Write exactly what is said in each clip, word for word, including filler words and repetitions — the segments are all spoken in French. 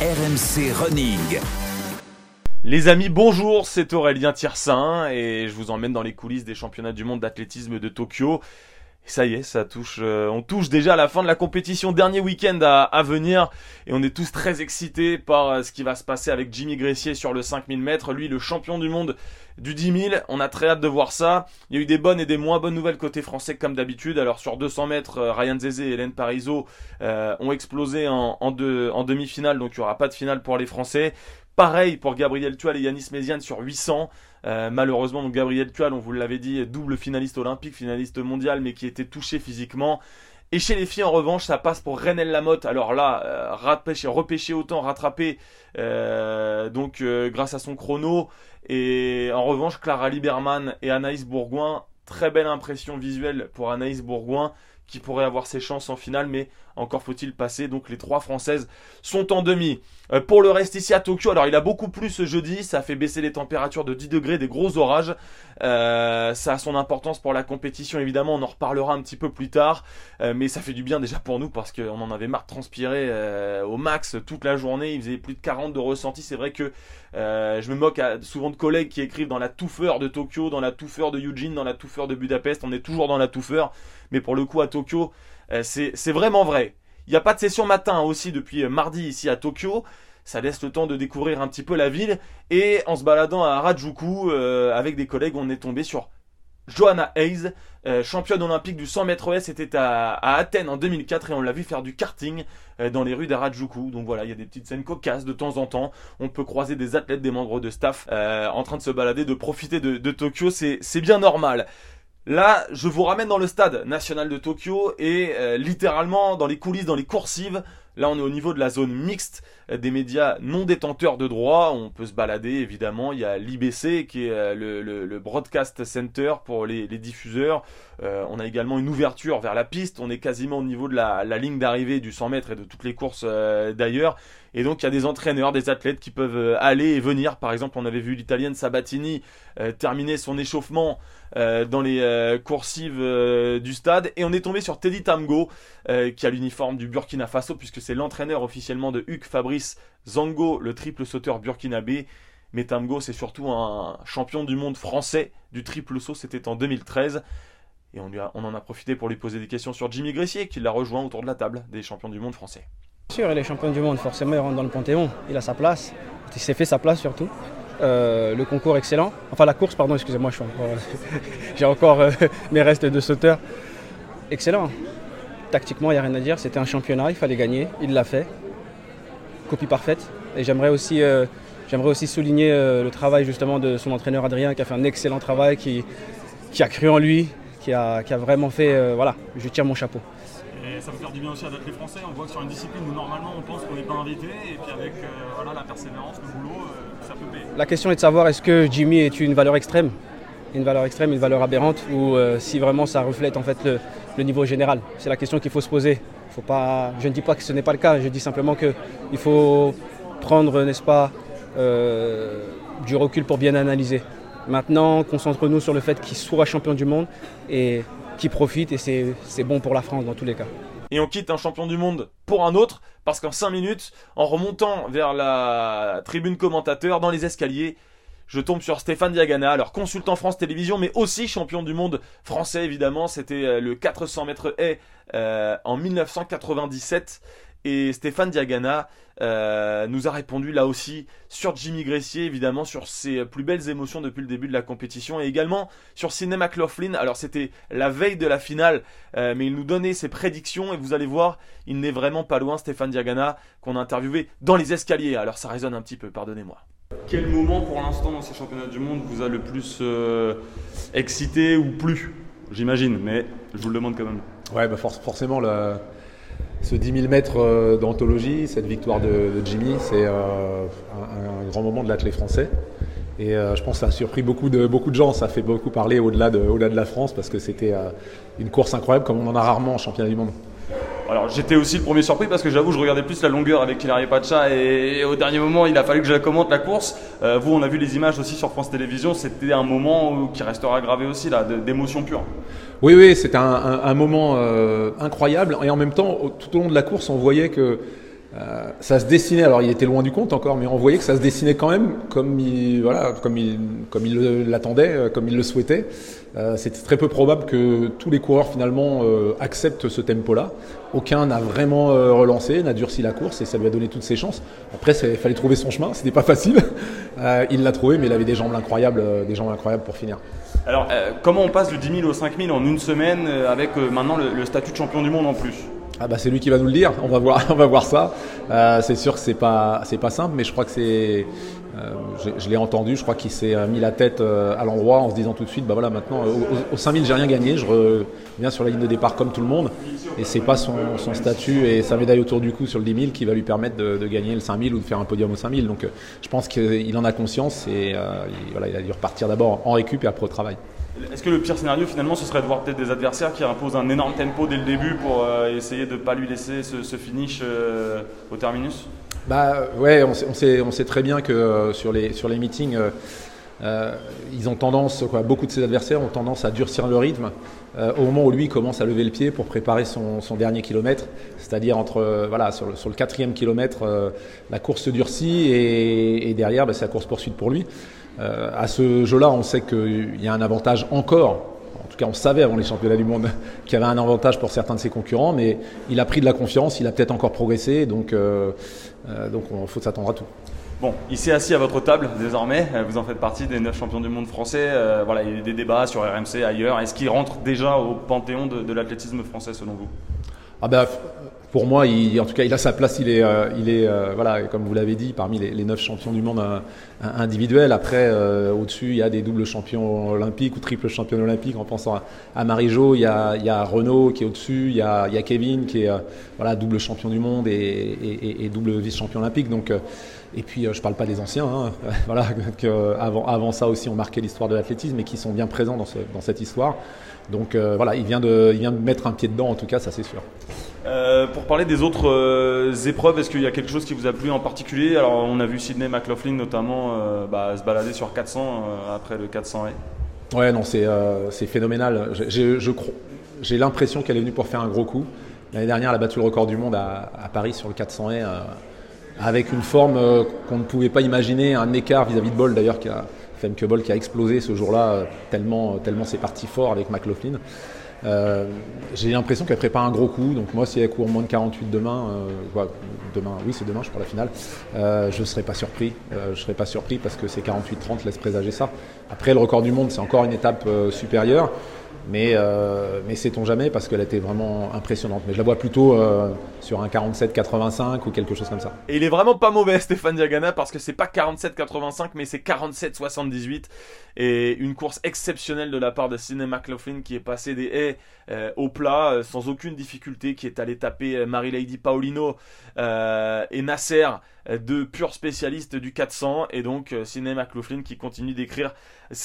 R M C Running. Les amis, bonjour, c'est Aurélien Tiersin et je vous emmène dans les coulisses des championnats du monde d'athlétisme de Tokyo. Et ça y est, ça touche, euh, on touche déjà à la fin de la compétition, dernier week-end à, à venir et on est tous très excités par euh, ce qui va se passer avec Jimmy Gressier sur le cinq mille mètres, lui le champion du monde du dix mille. On a très hâte de voir ça. Il y a eu des bonnes et des moins bonnes nouvelles côté français comme d'habitude. Alors sur deux cents mètres, euh, Ryan Zezé et Hélène Parisot euh, ont explosé en, en, deux, en demi-finale, donc il n'y aura pas de finale pour les Français. Pareil pour Gabriel Tual et Yanis Méziane sur huit cents. Euh, malheureusement, donc Gabriel Tual, on vous l'avait dit, double finaliste olympique, finaliste mondial, mais qui était touché physiquement. Et chez les filles, en revanche, ça passe pour Renelle Lamotte. Alors là, euh, repêché, repêché autant, rattrapé, euh, donc euh, grâce à son chrono. Et en revanche, Clara Lieberman et Anaïs Bourgoin, très belle impression visuelle pour Anaïs Bourgoin, qui pourrait avoir ses chances en finale, mais encore faut-il passer. Donc les trois Françaises sont en demi. Euh, pour le reste ici à Tokyo, alors il a beaucoup plu ce jeudi, ça a fait baisser les températures de dix degrés, des gros orages. Euh, ça a son importance pour la compétition évidemment, on en reparlera un petit peu plus tard. Euh, mais ça fait du bien déjà pour nous parce qu'on en avait marre de transpirer euh, au max toute la journée. Il faisait plus de quarante de ressenti. C'est vrai que euh, je me moque à, souvent de collègues qui écrivent dans la touffeur de Tokyo, dans la touffeur de Eugene, dans la touffeur de Budapest. On est toujours dans la touffeur. Mais pour le coup à Tokyo, euh, c'est, c'est vraiment vrai. Il n'y a pas de session matin aussi depuis mardi ici à Tokyo. Ça laisse le temps de découvrir un petit peu la ville. Et en se baladant à Harajuku euh, avec des collègues, on est tombé sur Johanna Hayes, euh, championne olympique du cent mètres haies. C'était à, à Athènes en deux mille quatre et on l'a vu faire du karting euh, dans les rues d'Harajuku. Donc voilà, il y a des petites scènes cocasses de temps en temps. On peut croiser des athlètes, des membres de staff euh, en train de se balader, de profiter de, de Tokyo. C'est, c'est bien normal. Là, je vous ramène dans le stade national de Tokyo et euh, littéralement dans les coulisses, dans les coursives. Là, on est au niveau de la zone mixte euh, des médias non détenteurs de droits. On peut se balader, évidemment. Il y a l'I B C qui est euh, le, le, le Broadcast Center pour les, les diffuseurs. Euh, on a également une ouverture vers la piste. On est quasiment au niveau de la, la ligne d'arrivée du cent mètres et de toutes les courses euh, d'ailleurs. Et donc, il y a des entraîneurs, des athlètes qui peuvent aller et venir. Par exemple, on avait vu l'Italienne Sabatini euh, terminer son échauffement euh, dans les euh, coursives euh, du stade. Et on est tombé sur Teddy Tamgo, euh, qui a l'uniforme du Burkina Faso, puisque c'est l'entraîneur officiellement de Hugues Fabrice Zango, le triple sauteur burkinabé. Mais Tamgo, c'est surtout un champion du monde français du triple saut. C'était en deux mille treize. Et on, lui a, on en a profité pour lui poser des questions sur Jimmy Gressier, qui l'a rejoint autour de la table des champions du monde français. Bien sûr, il est champion du monde, forcément il rentre dans le Panthéon, il a sa place, il s'est fait sa place surtout. Euh, le concours excellent, enfin la course pardon, excusez-moi, je suis encore, j'ai encore euh, mes restes de sauteur. Excellent, tactiquement il n'y a rien à dire, c'était un championnat, il fallait gagner, il l'a fait. Copie parfaite. Et j'aimerais aussi, euh, j'aimerais aussi souligner euh, le travail justement de son entraîneur Adrien qui a fait un excellent travail, qui, qui a cru en lui, qui a, qui a vraiment fait, euh, voilà, je tire mon chapeau. Et ça me fait du bien aussi à d'être les Français. On voit que sur une discipline où normalement on pense qu'on n'est pas invité, et puis avec euh, voilà, la persévérance, le boulot, euh, ça peut payer. La question est de savoir est-ce que Jimmy est une valeur extrême, une valeur extrême, une valeur aberrante, ou euh, si vraiment ça reflète en fait le, le niveau général. C'est la question qu'il faut se poser. Faut pas, je ne dis pas que ce n'est pas le cas, je dis simplement qu'il faut prendre, n'est-ce pas, euh, du recul pour bien analyser. Maintenant, concentrons-nous sur le fait qu'il soit champion du monde et qui profite et c'est, c'est bon pour la France dans tous les cas. Et on quitte un champion du monde pour un autre parce qu'en cinq minutes, en remontant vers la tribune commentateur dans les escaliers, je tombe sur Stéphane Diagana, alors consultant France Télévisions mais aussi champion du monde français évidemment. C'était le quatre cents mètres haies euh, en dix-neuf cent quatre-vingt-dix-sept. Et Stéphane Diagana euh, nous a répondu là aussi sur Jimmy Gressier, évidemment sur ses plus belles émotions depuis le début de la compétition et également sur Sidney McLaughlin. Alors c'était la veille de la finale, euh, mais il nous donnait ses prédictions et vous allez voir, il n'est vraiment pas loin, Stéphane Diagana, qu'on a interviewé dans les escaliers. Alors ça résonne un petit peu, pardonnez-moi. Quel moment pour l'instant dans ces championnats du monde vous a le plus euh, excité ou plu? J'imagine, mais je vous le demande quand même. Ouais, bah for- forcément le... Ce dix mille mètres d'anthologie, cette victoire de, de Jimmy, c'est euh, un, un grand moment de l'athlète français. Et euh, je pense que ça a surpris beaucoup de, beaucoup de gens. Ça fait beaucoup parler au-delà de, au-delà de la France parce que c'était euh, une course incroyable comme on en a rarement en championnat du monde. Alors j'étais aussi le premier surpris parce que j'avoue je regardais plus la longueur avec Hilary Pacha et, et au dernier moment il a fallu que je la commente la course. Euh, vous on a vu les images aussi sur France Télévisions, c'était un moment où, qui restera gravé aussi là, de, d'émotion pure. Oui, oui, c'était un, un, un moment euh, incroyable et en même temps tout au long de la course on voyait que Euh, ça se dessinait, alors il était loin du compte encore, mais on voyait que ça se dessinait quand même comme il, voilà, comme il, comme il l'attendait, comme il le souhaitait. Euh, c'était très peu probable que tous les coureurs finalement euh, acceptent ce tempo-là. Aucun n'a vraiment euh, relancé, n'a durci la course et ça lui a donné toutes ses chances. Après, il fallait trouver son chemin, c'était pas facile. Euh, il l'a trouvé, mais il avait des jambes incroyables, euh, des jambes incroyables pour finir. Alors, euh, comment on passe du dix mille au cinq mille en une semaine euh, avec euh, maintenant le, le statut de champion du monde en plus? Ah bah c'est lui qui va nous le dire, on va voir, on va voir ça. Euh, c'est sûr que c'est pas, c'est pas simple, mais je crois que c'est, euh, je, je l'ai entendu, je crois qu'il s'est mis la tête euh, à l'endroit en se disant tout de suite, bah voilà maintenant au, au cinq mille j'ai rien gagné, je reviens sur la ligne de départ comme tout le monde, et c'est pas son, son statut et sa médaille autour du cou sur le dix mille qui va lui permettre de, de gagner le cinq mille ou de faire un podium au cinq mille. Donc euh, je pense qu'il en a conscience et euh, il, voilà, il a dû repartir d'abord en récup et après au travail. Est-ce que le pire scénario finalement ce serait de voir peut-être des adversaires qui imposent un énorme tempo dès le début pour euh, essayer de ne pas lui laisser ce, ce finish euh, au terminus? Bah ouais, on sait, on sait, on sait très bien que euh, sur, les, sur les meetings, euh, euh, ils ont tendance, quoi, beaucoup de ses adversaires ont tendance à durcir le rythme euh, au moment où lui commence à lever le pied pour préparer son, son dernier kilomètre. C'est-à-dire entre euh, voilà, sur, le, sur le quatrième kilomètre, euh, la course se durcit et, et derrière, bah, c'est la course poursuite pour lui. Euh, à ce jeu-là, on sait qu'il y a un avantage encore. En tout cas, on savait avant les championnats du monde qu'il y avait un avantage pour certains de ses concurrents, mais il a pris de la confiance, il a peut-être encore progressé, donc euh, euh, donc il faut s'attendre à tout. Bon, il s'est assis à votre table désormais, vous en faites partie des neuf champions du monde français, euh, voilà, il y a des débats sur R M C, ailleurs. Est-ce qu'il rentre déjà au panthéon de, de l'athlétisme français selon vous? Ah bah, pour moi, il, en tout cas, il a sa place. Il est, euh, il est, euh, voilà, comme vous l'avez dit, parmi les, les neuf champions du monde euh, individuels. Après, euh, au-dessus, il y a des doubles champions olympiques ou triples champions olympiques. En pensant à, à Marie-Jo, il y a, il y a Renaud qui est au-dessus, il y a, il y a Kevin qui est, euh, voilà, double champion du monde et, et, et double vice-champion olympique. Donc, euh, et puis, euh, je parle pas des anciens, hein, voilà, que, euh, avant, avant ça aussi, on marquait l'histoire de l'athlétisme et qui sont bien présents dans, ce, dans cette histoire. Donc euh, voilà, il vient, de, il vient de mettre un pied dedans, en tout cas, ça c'est sûr. Euh, pour parler des autres euh, épreuves, est-ce qu'il y a quelque chose qui vous a plu en particulier? Alors on a vu Sydney McLaughlin notamment euh, bah, se balader sur quatre cents euh, après le quatre cents haies. Ouais, non, c'est, euh, c'est phénoménal. J'ai, je, j'ai l'impression qu'elle est venue pour faire un gros coup. L'année dernière, elle a battu le record du monde à, à Paris sur le quatre cents haies euh, avec une forme euh, qu'on ne pouvait pas imaginer, un écart vis-à-vis de Boll d'ailleurs qui a Femke Boll qui a explosé ce jour-là, tellement, tellement c'est parti fort avec McLaughlin. Euh, j'ai l'impression qu'elle prépare un gros coup, donc moi si elle court moins de quarante-huit demain, euh, ouais, demain, oui c'est demain je crois la finale, euh, je ne serais pas surpris, euh, je serais pas surpris parce que ces quarante-huit trente laissent présager ça. Après le record du monde c'est encore une étape euh, supérieure, mais, euh, mais sait-on jamais parce qu'elle était vraiment impressionnante. Mais je la vois plutôt euh, sur un quarante-sept quatre-vingt-cinq ou quelque chose comme ça. Et il est vraiment pas mauvais Stéphane Diagana parce que c'est pas quarante-sept quatre-vingt-cinq mais c'est quarante-sept soixante-dix-huit et une course exceptionnelle de la part de Sydney McLaughlin qui est passée des haies euh, au plat euh, sans aucune difficulté, qui est allée taper euh, Marie-Lady Paulino euh, et Nasser, euh, deux purs spécialistes du quatre cents, et donc euh, Sydney McLaughlin qui continue d'écrire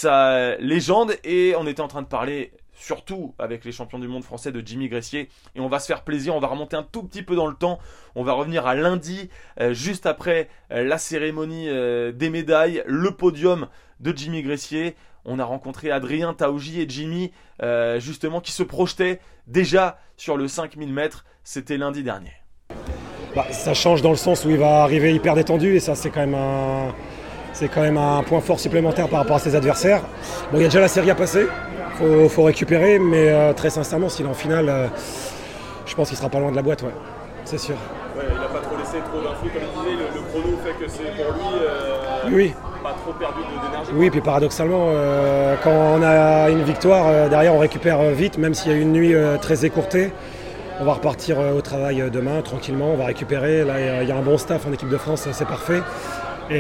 sa légende. Et on était en train de parler surtout avec les champions du monde français de Jimmy Gressier, et on va se faire plaisir, on va remonter un tout petit peu dans le temps, on va revenir à lundi, euh, juste après euh, la cérémonie euh, des médailles, le podium de Jimmy Gressier. On a rencontré Adrien Taouji et Jimmy, euh, justement, qui se projetaient déjà sur le cinq mille mètres, c'était lundi dernier. Bah, ça change dans le sens où il va arriver hyper détendu, et ça c'est quand même un, c'est quand même un point fort supplémentaire par rapport à ses adversaires. Bon, il y a déjà la série à passer. Faut, faut récupérer, mais euh, très sincèrement, s'il est en finale, euh, je pense qu'il sera pas loin de la boîte, ouais, c'est sûr. Ouais, il n'a pas trop laissé trop d'influx, comme il disait, le, le chrono fait que c'est pour lui euh, oui. pas trop perdu d'énergie. Oui, puis paradoxalement, euh, quand on a une victoire, euh, derrière on récupère euh, vite, même s'il y a une nuit euh, très écourtée. On va repartir euh, au travail euh, demain, tranquillement, on va récupérer. Là, il y a un bon staff en équipe de France, c'est parfait. Et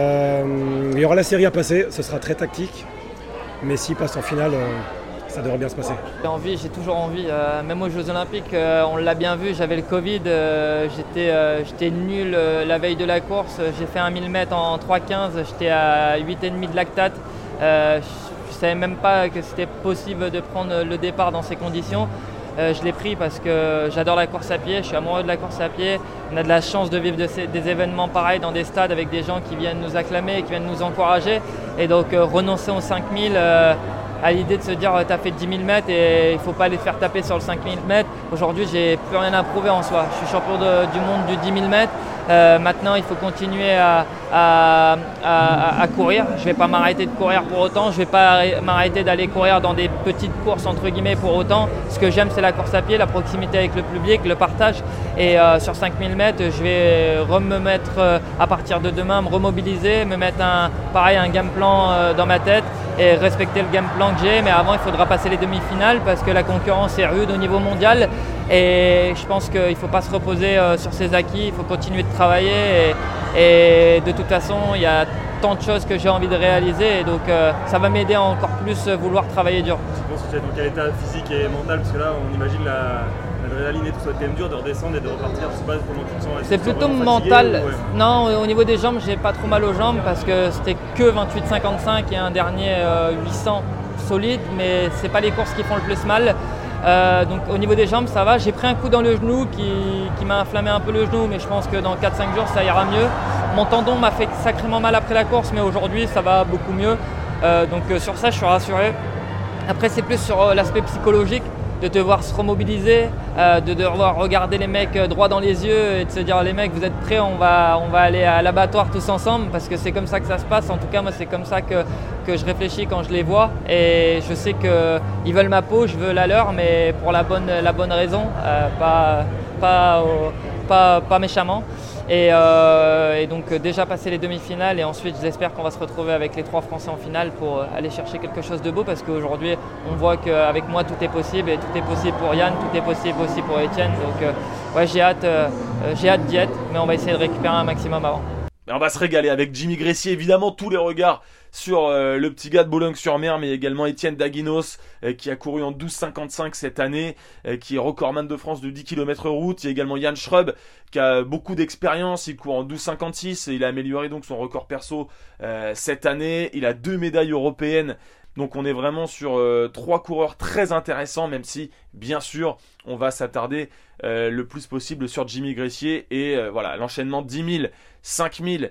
euh, il y aura la série à passer, ce sera très tactique. Mais s'il passe en finale, euh, ça devrait bien se passer. J'ai envie, j'ai toujours envie. Euh, même aux Jeux Olympiques, euh, on l'a bien vu, j'avais le Covid, euh, j'étais, euh, j'étais nul euh, la veille de la course. J'ai fait un mille mètres en trois quinze, j'étais à huit virgule cinq de lactate. Euh, je ne savais même pas que c'était possible de prendre le départ dans ces conditions. Euh, je l'ai pris parce que j'adore la course à pied, je suis amoureux de la course à pied. On a de la chance de vivre de ces, des événements pareils dans des stades avec des gens qui viennent nous acclamer, qui viennent nous encourager. Et donc euh, renoncer aux cinq mille, euh, à l'idée de se dire tu as fait dix mille mètres et il ne faut pas les faire taper sur le cinq mille mètres. Aujourd'hui, j'ai plus rien à prouver en soi. Je suis champion de, du monde du dix mille mètres. Euh, maintenant, il faut continuer à, à, à, à courir. Je ne vais pas m'arrêter de courir pour autant. Je ne vais pas m'arrêter d'aller courir dans des petites courses entre guillemets pour autant. Ce que j'aime, c'est la course à pied, la proximité avec le public, le partage. Et euh, sur cinq mille mètres, je vais me mettre euh, à partir de demain, me remobiliser, me mettre un, pareil, un game plan euh, dans ma tête et respecter le game plan que j'ai. Mais avant, il faudra passer les demi-finales parce que la concurrence est rude au niveau mondial. Et je pense qu'il ne faut pas se reposer euh, sur ses acquis, il faut continuer de travailler. Et, et de toute façon, il y a tant de choses que j'ai envie de réaliser. Et donc, euh, ça va m'aider à encore plus vouloir travailler dur. Tu penses que tu es dans quel état physique et mental? Parce que là, on imagine la... l'adrénaline et tout ça, c'est quand même dur de redescendre et de repartir. Je sais pas comment tu te sens. C'est plutôt mental. Ou, ouais. Non, au niveau des jambes, j'ai pas trop mal aux jambes parce que c'était que vingt-huit cinquante-cinq et un dernier euh, huit cents solide, mais c'est pas les courses qui font le plus mal. Euh, donc au niveau des jambes, ça va. J'ai pris un coup dans le genou qui, qui m'a inflammé un peu le genou, mais je pense que dans quatre cinq jours, ça ira mieux. Mon tendon m'a fait sacrément mal après la course, mais aujourd'hui, ça va beaucoup mieux. Euh, donc euh, sur ça, je suis rassuré. Après, c'est plus sur euh, l'aspect psychologique, de devoir se remobiliser, euh, de devoir regarder les mecs droit dans les yeux et de se dire les mecs, vous êtes prêts, on va, on va aller à l'abattoir tous ensemble, parce que c'est comme ça que ça se passe. En tout cas, moi, c'est comme ça que, que je réfléchis quand je les vois, et je sais qu'ils veulent ma peau, je veux la leur, mais pour la bonne, la bonne raison, euh, pas, pas, euh, pas, pas méchamment. Et, euh, et donc déjà passer les demi-finales, et ensuite j'espère qu'on va se retrouver avec les trois Français en finale pour aller chercher quelque chose de beau, parce qu'aujourd'hui on voit qu'avec moi tout est possible, et tout est possible pour Yann, tout est possible aussi pour Etienne. Donc euh, ouais, j'ai hâte, euh, j'ai hâte d'y être, mais on va essayer de récupérer un maximum avant. On va se régaler avec Jimmy Gressier, évidemment tous les regards sur euh, le petit gars de Boulogne-sur-Mer, mais également Étienne Daguinos euh, qui a couru en douze cinquante-cinq cette année, euh, qui est recordman de France de dix kilomètres route. Il y a également Yann Schrub qui a beaucoup d'expérience, il court en douze cinquante-six et il a amélioré donc son record perso euh, cette année. Il a deux médailles européennes. Donc on est vraiment sur euh, trois coureurs très intéressants, même si bien sûr on va s'attarder euh, le plus possible sur Jimmy Gressier. Et euh, voilà, l'enchaînement dix mille, cinq mille,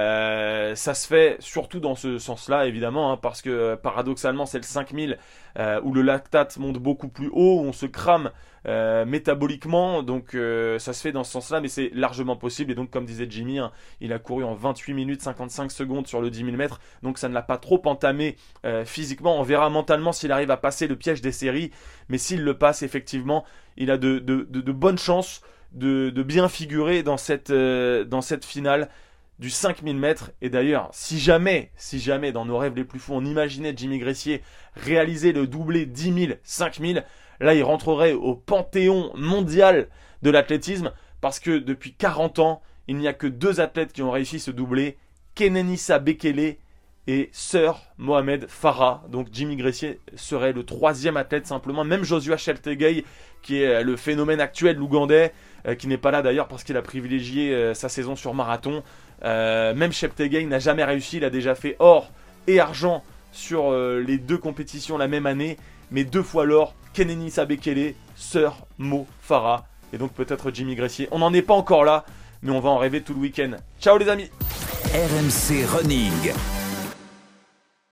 euh, ça se fait surtout dans ce sens-là évidemment, hein, parce que euh, paradoxalement c'est le cinq mille euh, où le lactate monte beaucoup plus haut, où on se crame euh, métaboliquement, donc euh, ça se fait dans ce sens-là, mais c'est largement possible. Et donc comme disait Jimmy, hein, il a couru en vingt-huit minutes cinquante-cinq secondes sur le dix mille mètres, donc ça ne l'a pas trop entamé euh, physiquement. On verra mentalement s'il arrive à passer le piège des séries, mais s'il le passe, effectivement, il a de, de, de, de bonnes chances de, de bien figurer dans cette, euh, dans cette finale du cinq mille mètres. Et d'ailleurs, si jamais, si jamais dans nos rêves les plus fous, on imaginait Jimmy Gressier réaliser le doublé dix mille, cinq mille, là il rentrerait au panthéon mondial de l'athlétisme, parce que depuis quarante ans, il n'y a que deux athlètes qui ont réussi ce doublé, Kenenisa Bekele et Sir Mohamed Farah. Donc Jimmy Gressier serait le troisième athlète simplement. Même Joshua Cheptegei, qui est le phénomène actuel l'Ougandais, euh, qui n'est pas là d'ailleurs parce qu'il a privilégié euh, sa saison sur marathon. Euh, même Cheptegei n'a jamais réussi. Il a déjà fait or et argent sur euh, les deux compétitions la même année, mais deux fois l'or. Kenenisa Bekele, Sir Mo Farah, et donc peut-être Jimmy Gressier. On n'en est pas encore là, mais on va en rêver tout le week-end. Ciao les amis. R M C Running.